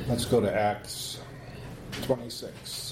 Let's go to Acts 26.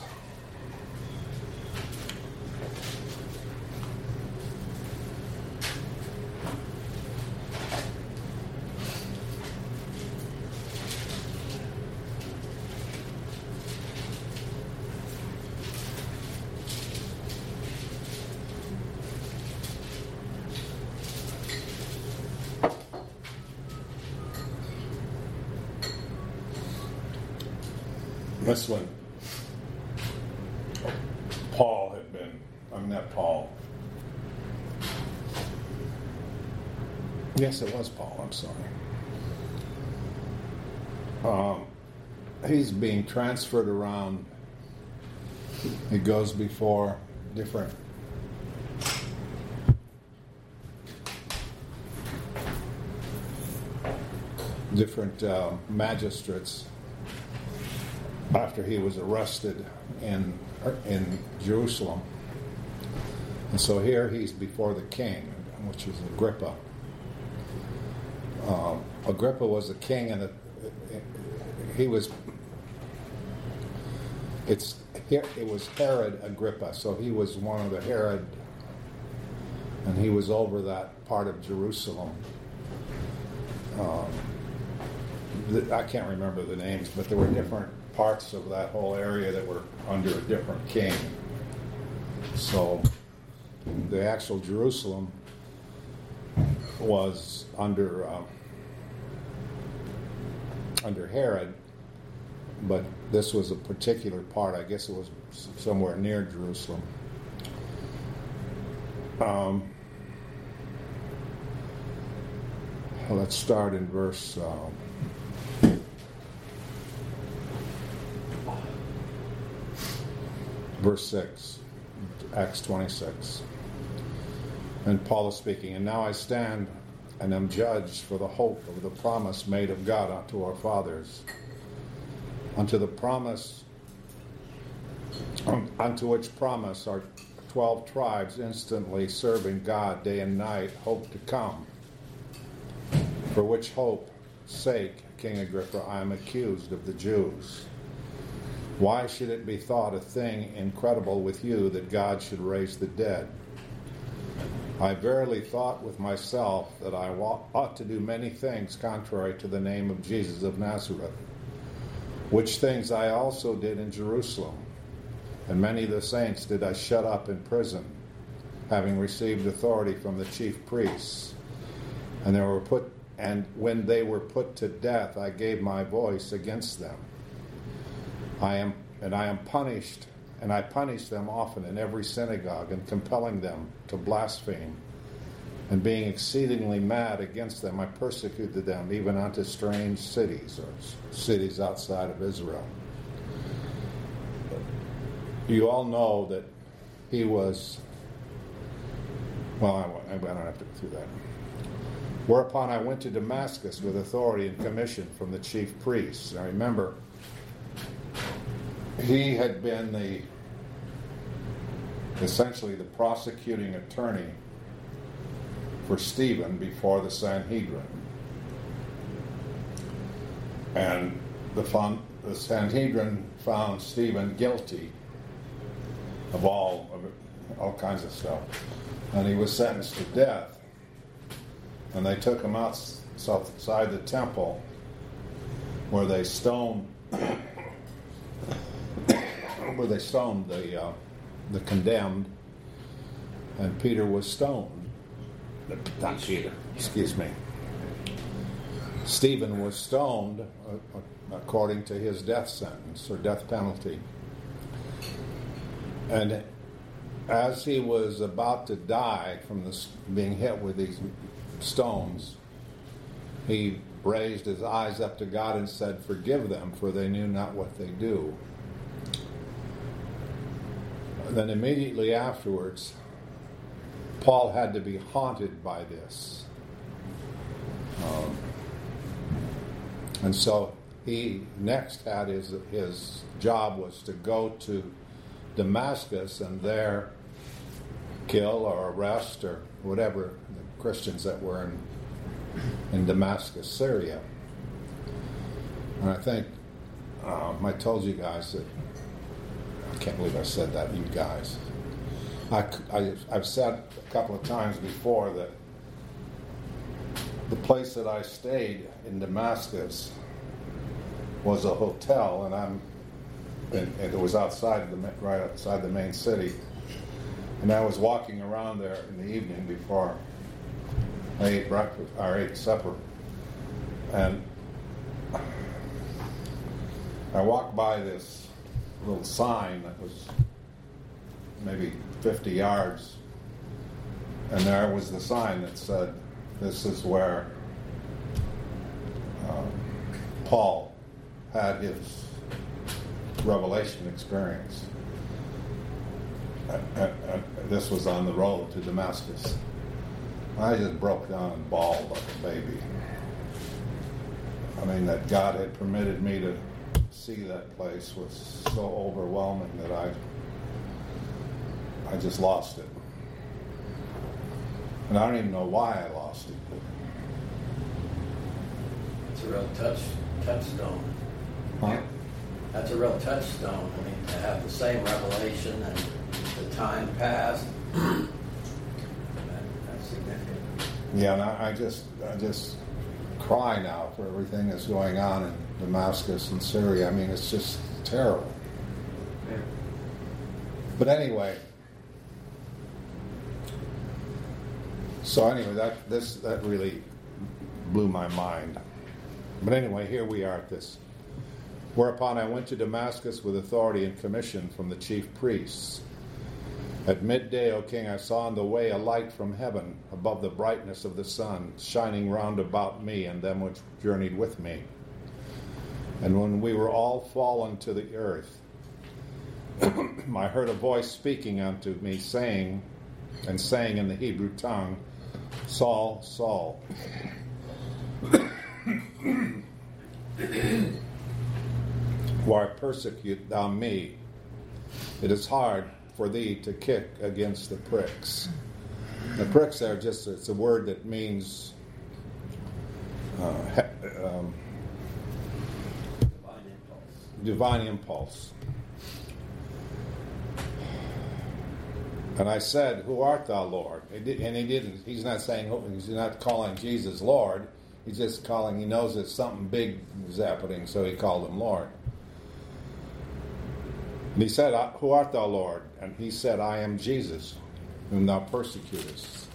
This one, not Paul. Yes, it was Paul, I'm sorry. He's being transferred around. He goes before different magistrates after he was arrested in Jerusalem. And so here he's before the king, which is Agrippa. Agrippa was the king, and it was Herod Agrippa, so he was one of the Herod, and he was over that part of Jerusalem. I can't remember the names, but there were different parts of that whole area that were under a different king. So the actual Jerusalem was under Herod, but this was a particular part. I guess it was somewhere near Jerusalem. Let's start in verse 6, Acts 26. And Paul is speaking, "And now I stand and am judged for the hope of the promise made of God unto our fathers, unto the promise, unto which promise our 12 tribes instantly serving God day and night hope to come. For which hope sake, King Agrippa, I am accused of the Jews. Why should it be thought a thing incredible with you that God should raise the dead? I verily thought with myself that I ought to do many things contrary to the name of Jesus of Nazareth, which things I also did in Jerusalem, and many of the saints did I shut up in prison, having received authority from the chief priests. And when they were put to death, I gave my voice against them. I punish them often in every synagogue, and compelling them to blaspheme. And being exceedingly mad against them, I persecuted them even unto strange cities, or cities outside of Israel." You all know that he was, I don't have to go through that. "Whereupon I went to Damascus with authority and commission from the chief priests." Now remember, he had been essentially the prosecuting attorney for Stephen before the Sanhedrin. And the Sanhedrin found Stephen guilty of all kinds of stuff. And he was sentenced to death. And they took him outside the temple, where they stoned the condemned, and Peter was stoned. Not Peter, excuse me. Stephen was stoned according to his death sentence or death penalty. And as he was about to die from being hit with these stones, he raised his eyes up to God and said, "Forgive them, for they knew not what they do." Then immediately afterwards, Paul had to be haunted by this. And so he next had his job was to go to Damascus and there kill or arrest or whatever the Christians that were in Damascus, Syria. And I think I told you guys that, I can't believe I said that, you guys. I've said a couple of times before that the place that I stayed in Damascus was a hotel, and it was right outside the main city. And I was walking around there in the evening before I ate breakfast, or ate supper, and I walked by this little sign that was maybe 50 yards, and there was the sign that said, "This is where Paul had his revelation experience." This was on the road to Damascus. I just broke down and bawled like a baby. I mean, that God had permitted me to see that place was so overwhelming that I just lost it. And I don't even know why I lost it. It's a real touchstone. Huh? That's a real touchstone. I mean, to have the same revelation and the time passed, that's significant. Yeah, and I just cry now for everything that's going on in Damascus and Syria. I mean, it's just terrible. Yeah. But anyway, that really blew my mind. But anyway, here we are at this. Whereupon I went to Damascus with authority and commission from the chief priests. At midday, O king, I saw on the way a light from heaven, above the brightness of the sun, shining round about me and them which journeyed with me. And when we were all fallen to the earth, I heard a voice speaking unto me, saying in the Hebrew tongue, Saul, Saul, why persecute thou me? It is hard for thee to kick against the pricks. The pricks are it's a word that means divine impulse. And I said, Who art thou, Lord? And he didn't. He's not saying. He's not calling Jesus Lord. He's just calling. He knows that something big is happening, so he called him Lord. And he said, Who art thou, Lord? And he said, I am Jesus, whom thou persecutest.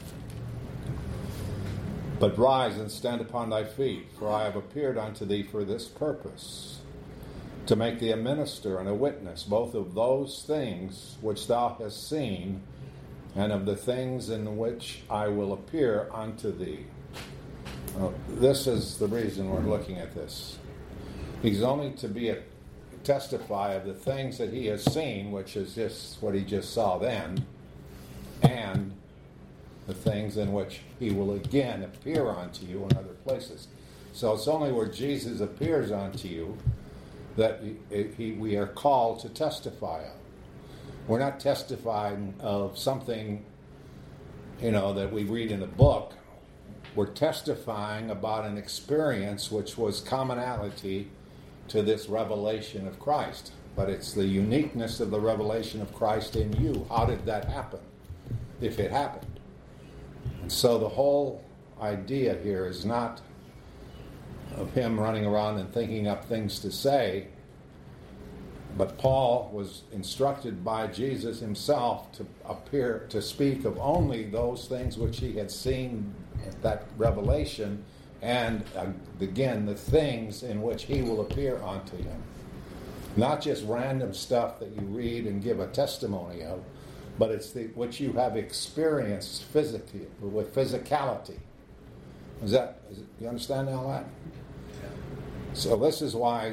But rise and stand upon thy feet, for I have appeared unto thee for this purpose, to make thee a minister and a witness, both of those things which thou hast seen, and of the things in which I will appear unto thee. This is the reason we're looking at this. He's only to testify of the things that he has seen, which is just what he just saw then, and the things in which he will again appear unto you in other places. So it's only where Jesus appears unto you that we are called to testify of. We're not testifying of something, that we read in a book. We're testifying about an experience which was commonality to this revelation of Christ. But it's the uniqueness of the revelation of Christ in you. How did that happen, if it happened? And so the whole idea here is not of him running around and thinking up things to say, but Paul was instructed by Jesus himself to speak of only those things which he had seen, that revelation, and again the things in which he will appear unto him. Not just random stuff that you read and give a testimony of, but it's which you have experienced physically, with physicality. You understand all that? So this is why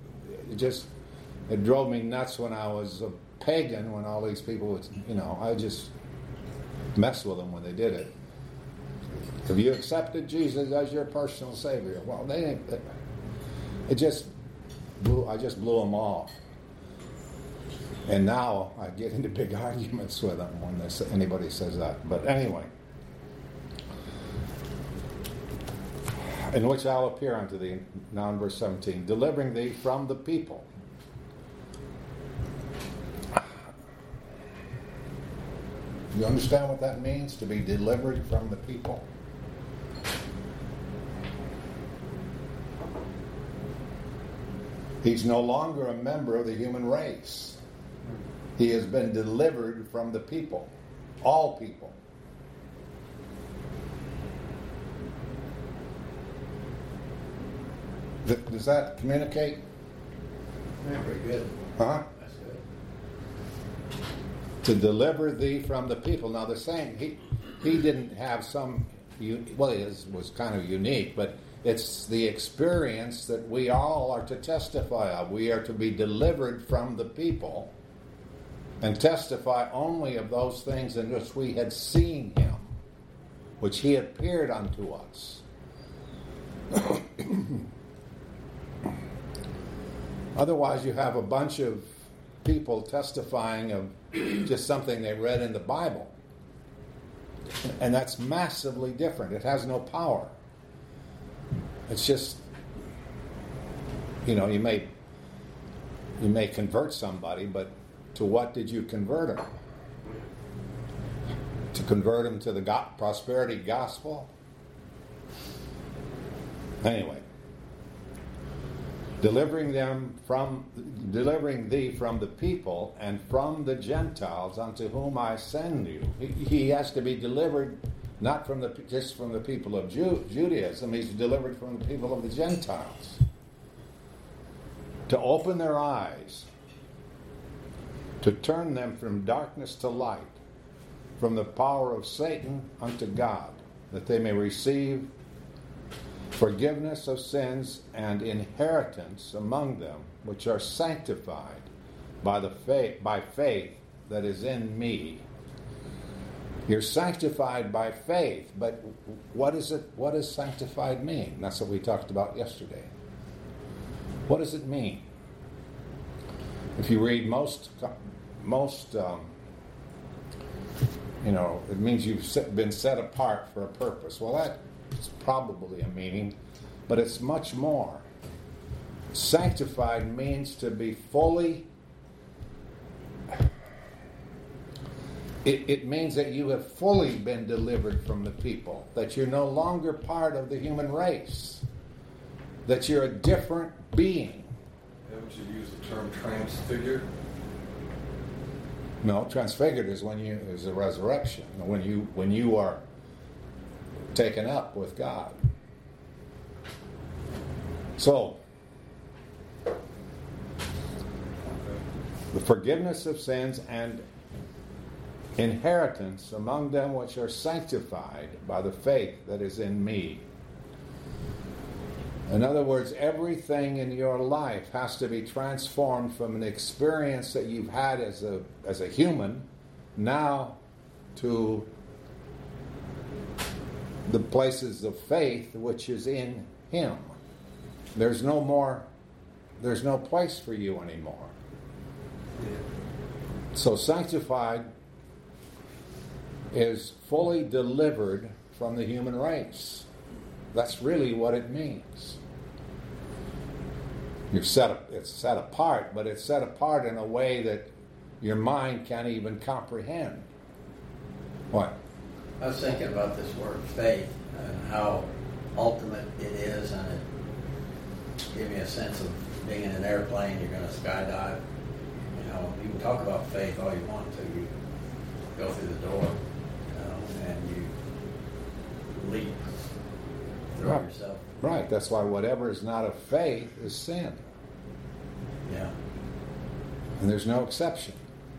it drove me nuts when I was a pagan, when all these people would, I just messed with them when they did it. Have you accepted Jesus as your personal Savior? Well, I just blew them off. And now I get into big arguments with them when anybody says that. But anyway, in which I'll appear unto thee, now in verse 17, delivering thee from the people. You understand what that means, to be delivered from the people? He's no longer a member of the human race. He has been delivered from the people. All people. Does that communicate? Yeah, pretty good. Huh? That's good. To deliver thee from the people. Now the same, he didn't have some, well, it was kind of unique, but it's the experience that we all are to testify of. We are to be delivered from the people and testify only of those things in which we had seen him, which he appeared unto us. Otherwise, you have a bunch of people testifying of just something they read in the Bible. And that's massively different. It has no power. It's just, you may convert somebody, but to what did you convert them? To convert them to the prosperity gospel? Anyway. Delivering thee from the people and from the Gentiles unto whom I send you. He has to be delivered not just from the people of Judaism. He's delivered from the people of the Gentiles. To open their eyes, to turn them from darkness to light, from the power of Satan unto God, that they may receive forgiveness of sins and inheritance among them which are sanctified by faith that is in me. You're sanctified by faith, but what does sanctified mean? That's what we talked about yesterday. What does it mean? If you read most it means you've been set apart for a purpose. Well, that's probably a meaning, but it's much more. Sanctified means to be fully. It means that you have fully been delivered from the people, that you're no longer part of the human race, that you're a different being. Haven't you used the term transfigured? No, transfigured is is a resurrection, when you are taken up with God. So, the forgiveness of sins and inheritance among them which are sanctified by the faith that is in me. In other words, everything in your life has to be transformed from an experience that you've had as a human now to the places of faith which is in him. There's no place for you anymore. So sanctified is fully delivered from the human race. That's really what it means. It's set apart, but it's set apart in a way that your mind can't even comprehend. What? I was thinking about this word faith and how ultimate it is, and it gave me a sense of being in an airplane, you're going to skydive. You can talk about faith all you want to. You go through the door, and you leap through yourself. Right, that's why whatever is not of faith is sin. Yeah. And there's no exception.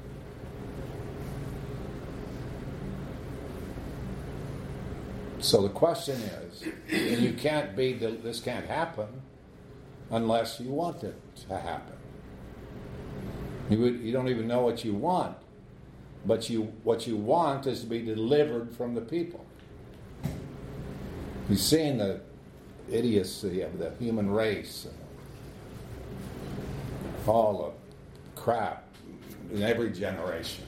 So the question is, this can't happen unless you want it to happen. You don't even know what you want, but what you want is to be delivered from the people. You've seen the idiocy of the human race, and all the crap in every generation.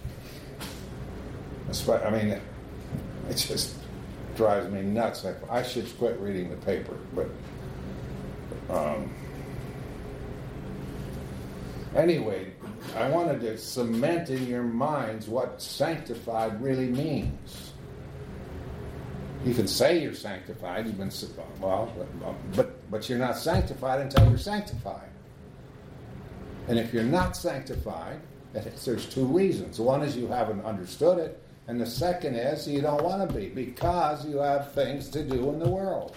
It just drives me nuts. I should quit reading the paper, but Anyway, I wanted to cement in your minds what sanctified really means. You can say you're sanctified, but you're not sanctified until you're sanctified. And if you're not sanctified, there's two reasons. One is you haven't understood it, and the second is you don't want to be, because you have things to do in the world.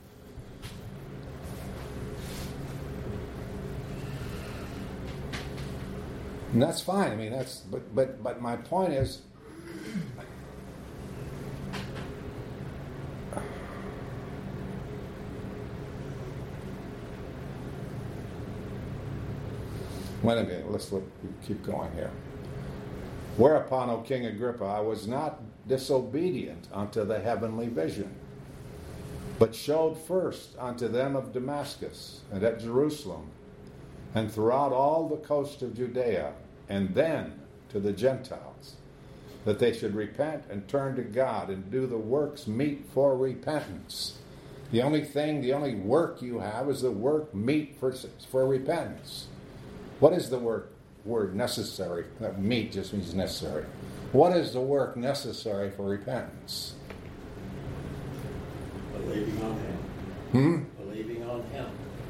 And that's fine. I mean, but my point is, wait a minute, let's keep going here. Whereupon, O King Agrippa, I was not disobedient unto the heavenly vision, but showed first unto them of Damascus and at Jerusalem, and throughout all the coast of Judea, and then to the Gentiles, that they should repent and turn to God and do the works meet for repentance. The only work you have is the work meet for repentance. What is the word necessary? Meet just means necessary. What is the work necessary for repentance? Believing on Him. Believing on Him.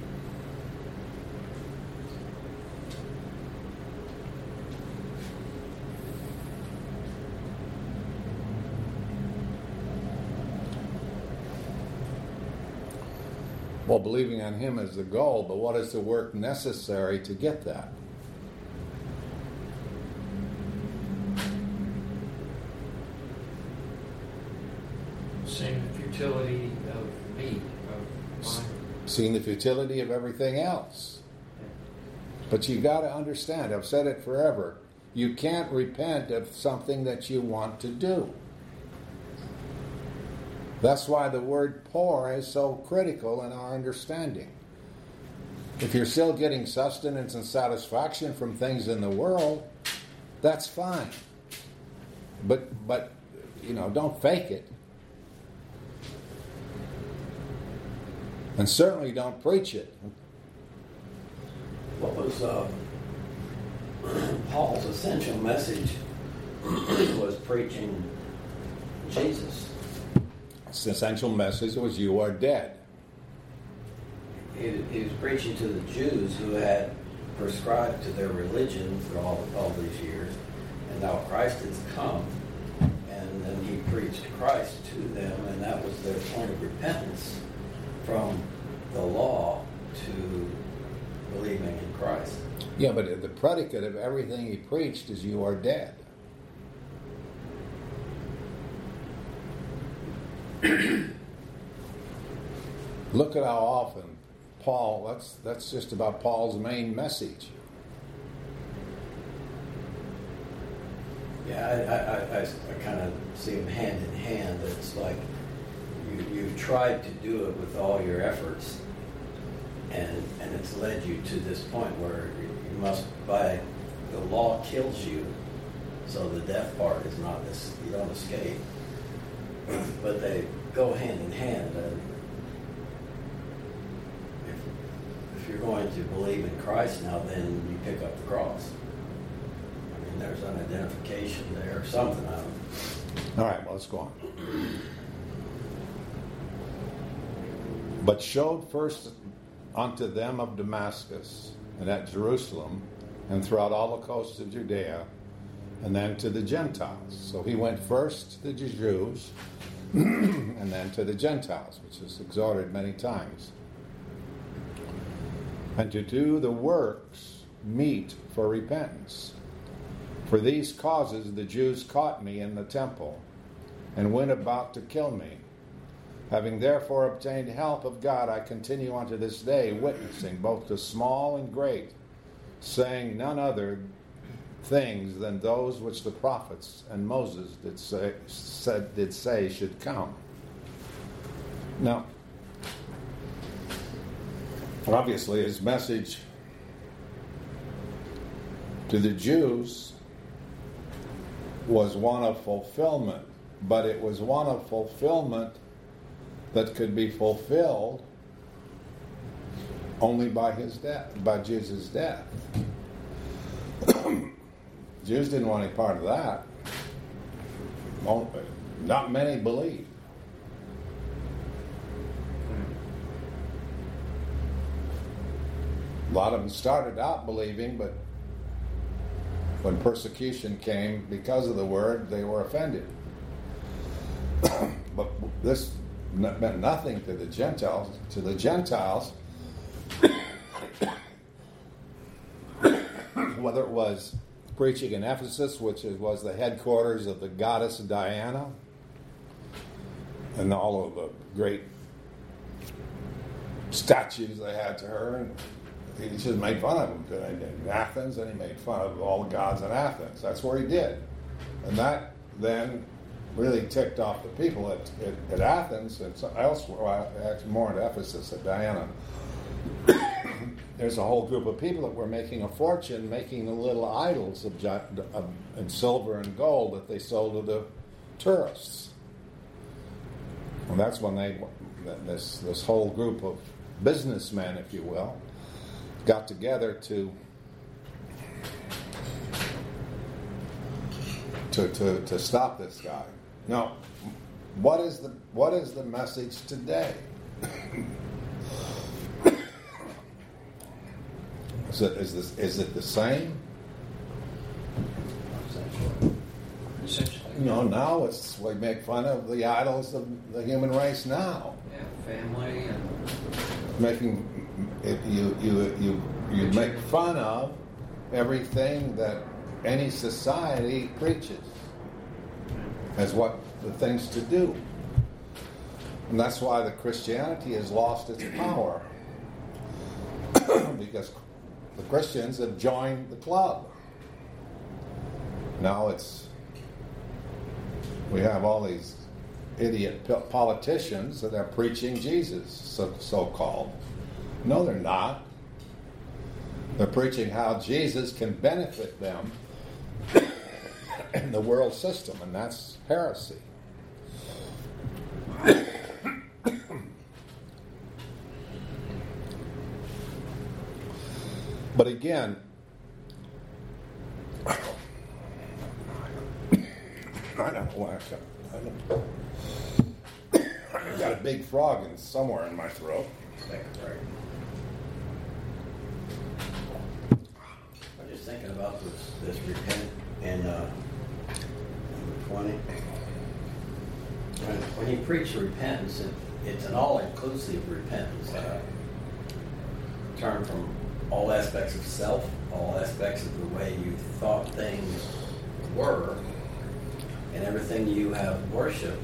Well, believing on Him is the goal, but what is the work necessary to get that? Seeing the futility of me, of mine. Seeing the futility of everything else. But you got to understand, I've said it forever, you can't repent of something that you want to do. That's why the word poor is so critical in our understanding. If you're still getting sustenance and satisfaction from things in the world, that's fine. But don't fake it. And certainly don't preach it. What was Paul's essential message? Was preaching Jesus. His essential message was, you are dead. He was preaching to the Jews who had prescribed to their religion for all these years, and now Christ has come, and then he preached Christ to them, and that was their point of repentance from the law to believing in Christ. Yeah, but the predicate of everything he preached is, you are dead. Look at how often Paul, that's just about Paul's main message. Yeah, I kind of see them hand in hand. It's like you've tried to do it with all your efforts, and it's led you to this point where you must, by the law kills you, so the death part is not this, you don't escape. But they go hand in hand. If you're going to believe in Christ now, then you pick up the cross. I mean, there's an identification there, or something. I don't know. All right, well, let's go on. But showed first unto them of Damascus, and at Jerusalem, and throughout all the coasts of Judea, and then to the Gentiles. So he went first to the Jews, and then to the Gentiles, which is exhorted many times. And to do the works meet for repentance. For these causes the Jews caught me in the temple, and went about to kill me. Having therefore obtained help of God, I continue unto this day, witnessing both to small and great, saying none other things than those which the prophets and Moses did say should come. Now, obviously his message to the Jews was one of fulfillment, but it was one of fulfillment that could be fulfilled only by his death, by Jesus' death. Jews didn't want any part of that. Not many believed. A lot of them started out believing, but when persecution came because of the word, they were offended. But this meant nothing to the Gentiles. To the Gentiles, whether it was preaching in Ephesus, which was the headquarters of the goddess Diana, and all of the great statues they had to her, and he just made fun of them. In Athens, and he made fun of all the gods in Athens. That's where he did. And that then really ticked off the people at Athens and elsewhere, well, actually more at Ephesus, at Diana. There's a whole group of people that were making a fortune making the little idols in silver and gold that they sold to the tourists. And that's when this whole group of businessmen, if you will, got together to stop this guy. Now, what is the message today? Is it the same? Essentially. Now we make fun of the idols of the human race now. Yeah, family and Making it, you make fun of everything that any society preaches as what the things to do. And that's why the Christianity has lost its power. Because the Christians have joined the club. Now we have all these idiot politicians that are preaching Jesus, so-called. No, they're not. They're preaching how Jesus can benefit them in the world system, and that's heresy. But again, I don't know why I've got a big frog somewhere in my throat. I'm just thinking about this repent in number 20. When you preach repentance, it's an all-inclusive repentance. Turn from all aspects of self, all aspects of the way you thought things were, and everything you have worshipped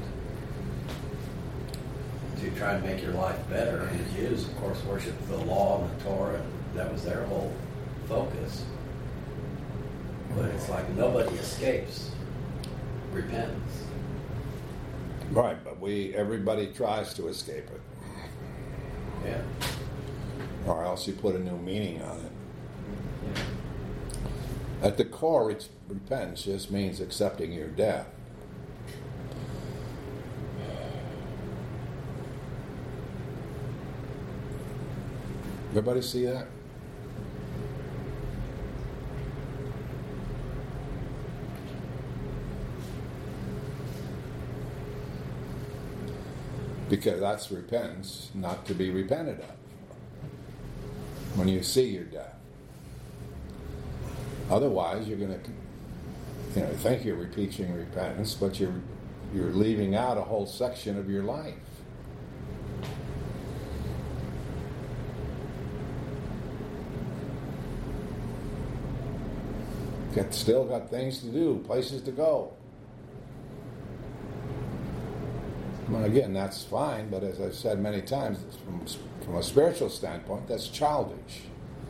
to try and make your life better. And the Jews, of course, worshipped the law and the Torah, and that was their whole focus. But it's like nobody escapes repentance. Right, but everybody tries to escape it. Yeah. Or else you put a new meaning on it. At the core, repentance just means accepting your death. Everybody see that? Because that's repentance, not to be repented of. When you see your death. Otherwise, you're going to, think you're preaching repentance, but you're leaving out a whole section of your life. Still got things to do, places to go. Well, again, that's fine, but as I've said many times, from a spiritual standpoint, that's childish.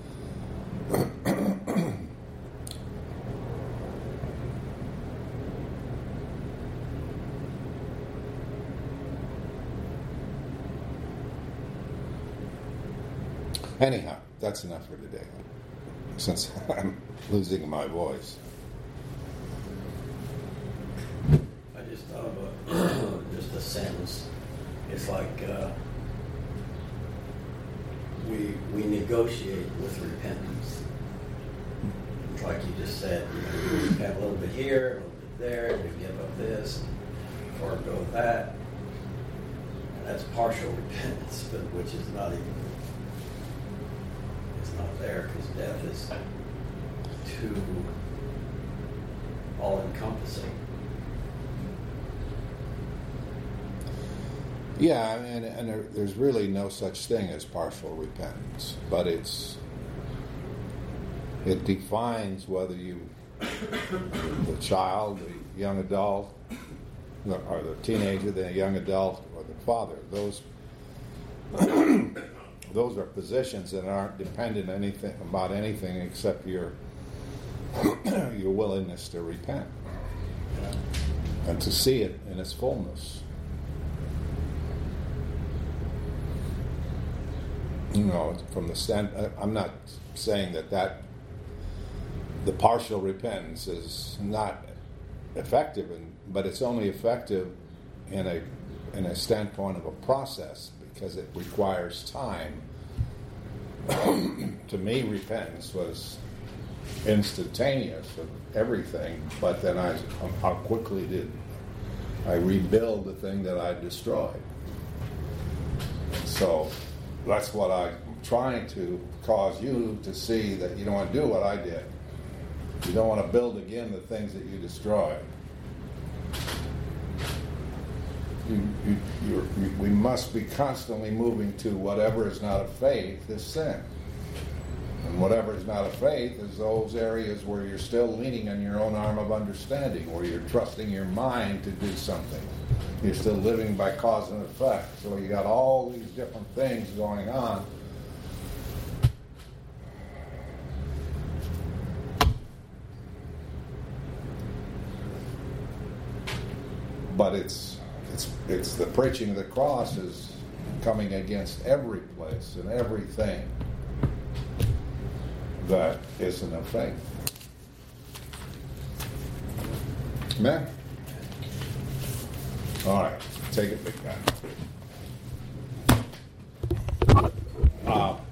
Anyhow, that's enough for today, since I'm losing my voice. I just thought of just a sentence. It's like we negotiate with repentance. like you just said, you have a little bit here, a little bit there, you give up this, or go with that. And that's partial repentance, but which is not even, it's not there because death is too all-encompassing. Yeah, and there's really no such thing as partial repentance, but it defines whether the child, the young adult, or the teenager, the young adult, or the father. Those are positions that aren't dependent about anything except your willingness to repent and to see it in its fullness. From the I'm not saying that the partial repentance is not effective, but it's only effective in a standpoint of a process because it requires time. To me, repentance was instantaneous of everything, but then how quickly did I rebuild the thing that I destroyed? So that's what I'm trying to cause you to see, that you don't want to do what I did. You don't want to build again the things that you destroyed. We must be constantly moving to whatever is not of faith is sin. And whatever is not of faith is those areas where you're still leaning on your own arm of understanding, where you're trusting your mind to do something. You're still living by cause and effect. So you got all these different things going on. But it's the preaching of the cross is coming against every place and everything that isn't of faith. Amen? All right, take it, big guy.